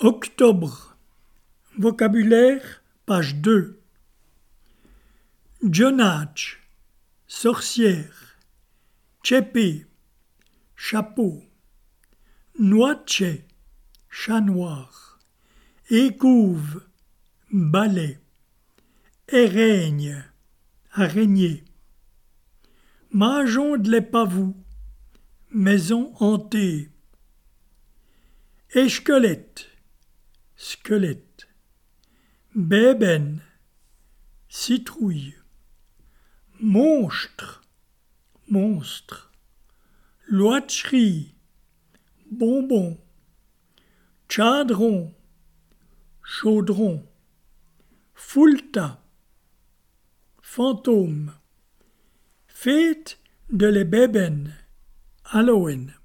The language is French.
Octobre. Vocabulaire, page 2. Jonach, sorcière. Tchépé, chapeau. Noache, chat noir. Écouve, balai. Éraigne, araignée. Mangeons de l'épavou, maison hantée. Échquelette, squelette. Bébène, citrouille. Monstre, monstre. Loiterie, bonbon. Chadron, chaudron. Foulta, fantôme. Fête de les bébènes, Halloween.